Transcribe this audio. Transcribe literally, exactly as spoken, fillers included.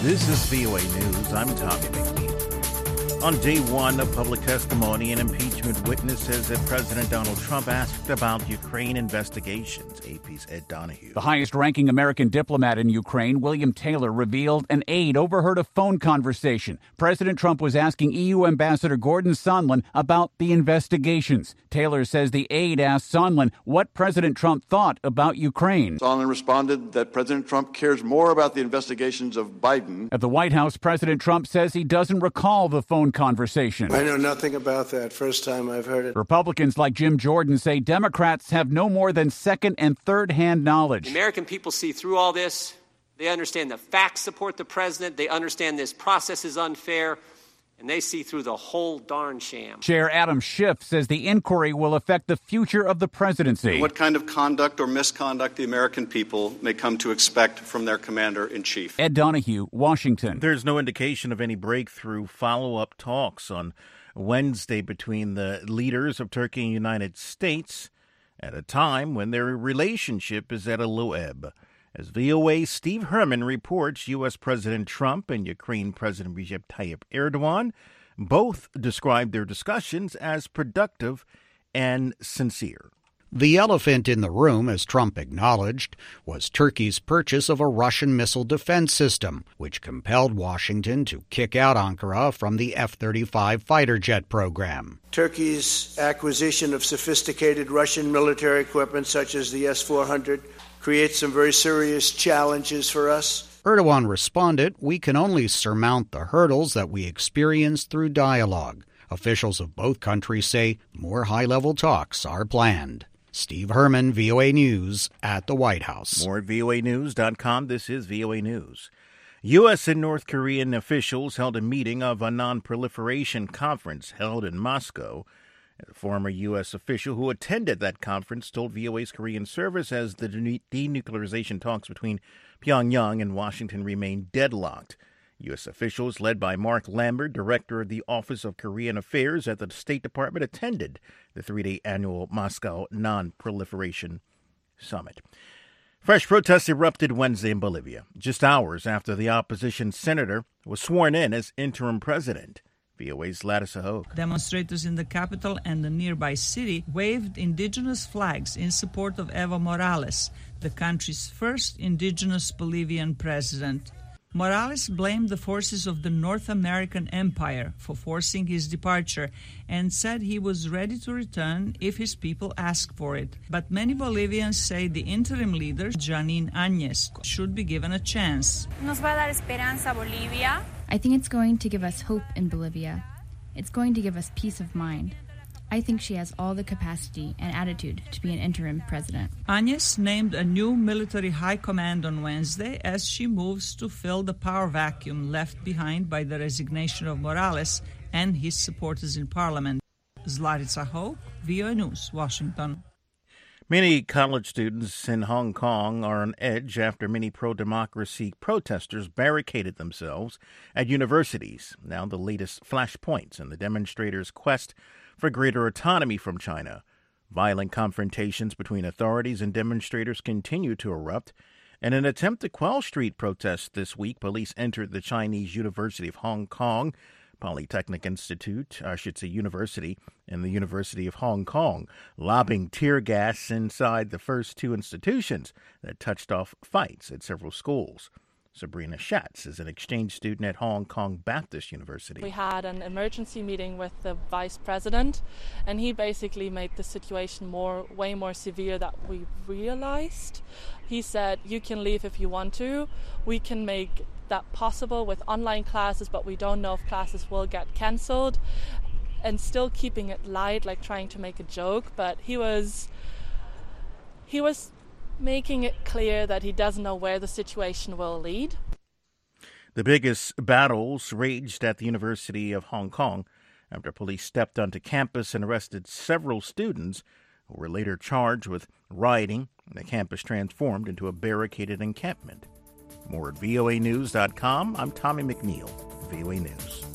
This is V O A News. I'm Tommy McNeil. On day one of public testimony, an impeachment witness says that President Donald Trump asked about Ukraine investigations. A P's Ed Donahue. The highest-ranking American diplomat in Ukraine, William Taylor, revealed an aide overheard a phone conversation. President Trump was asking E U Ambassador Gordon Sondland about the investigations. Taylor says the aide asked Sondland what President Trump thought about Ukraine. Sondland responded that President Trump cares more about the investigations of Biden. At the White House, President Trump says he doesn't recall the phone conversation. I know nothing about that. First time I've heard it. Republicans like Jim Jordan say Democrats have no more than second and third-hand knowledge. The American people see through all this. They understand the facts support the president. They understand this process is unfair. And they see through the whole darn sham. Chair Adam Schiff says the inquiry will affect the future of the presidency. What kind of conduct or misconduct the American people may come to expect from their commander-in-chief. Ed Donahue, Washington. There's no indication of any breakthrough follow-up talks on Wednesday between the leaders of Turkey and the United States at a time when their relationship is at a low ebb. As V O A's Steve Herman reports, U S. President Trump and Ukraine President Recep Tayyip Erdogan both described their discussions as productive and sincere. The elephant in the room, as Trump acknowledged, was Turkey's purchase of a Russian missile defense system, which compelled Washington to kick out Ankara from the F thirty-five fighter jet program. Turkey's acquisition of sophisticated Russian military equipment, such as the S four hundred, creates some very serious challenges for us. Erdogan responded, "We can only surmount the hurdles that we experience through dialogue." Officials of both countries say more high-level talks are planned. Steve Herman, V O A News, at the White House. More at V O A news dot com. This is V O A News. U S and North Korean officials held a meeting of a non-proliferation conference held in Moscow. A former U S official who attended that conference told V O A's Korean service as the denuclearization talks between Pyongyang and Washington remain deadlocked. U S officials, led by Mark Lambert, director of the Office of Korean Affairs at the State Department, attended the three-day annual Moscow Non-Proliferation Summit. Fresh protests erupted Wednesday in Bolivia, just hours after the opposition senator was sworn in as interim president. V O A's Ladisa Hogue. Demonstrators in the capital and the nearby city waved indigenous flags in support of Evo Morales, the country's first indigenous Bolivian president. Morales blamed the forces of the North American Empire for forcing his departure and said he was ready to return if his people asked for it. But many Bolivians say the interim leader, Janine Áñez, should be given a chance. Nos va a dar esperanza Bolivia. I think it's going to give us hope in Bolivia. It's going to give us peace of mind. I think she has all the capacity and attitude to be an interim president. Áñez named a new military high command on Wednesday as she moves to fill the power vacuum left behind by the resignation of Morales and his supporters in parliament. Zlatica Hogue, V O A News, Washington. Many college students in Hong Kong are on edge after many pro-democracy protesters barricaded themselves at universities. Now the latest flashpoints in the demonstrators' quest for greater autonomy from China. Violent confrontations between authorities and demonstrators continue to erupt. In an attempt to quell street protests this week, police entered the Chinese University of Hong Kong, Polytechnic Institute, I should say university, and the University of Hong Kong, lobbing tear gas inside the first two institutions that touched off fights at several schools. Sabrina Schatz is an exchange student at Hong Kong Baptist University. We had an emergency meeting with the vice president, and he basically made the situation more, way more severe than we realized. He said, you can leave if you want to. We can make that possible with online classes, but we don't know if classes will get cancelled. And still keeping it light, like trying to make a joke. But he was, he was making it clear that he doesn't know where the situation will lead. The biggest battles raged at the University of Hong Kong after police stepped onto campus and arrested several students who were later charged with rioting. The campus transformed into a barricaded encampment. More at V O A news dot com. I'm Tommy McNeil, V O A News.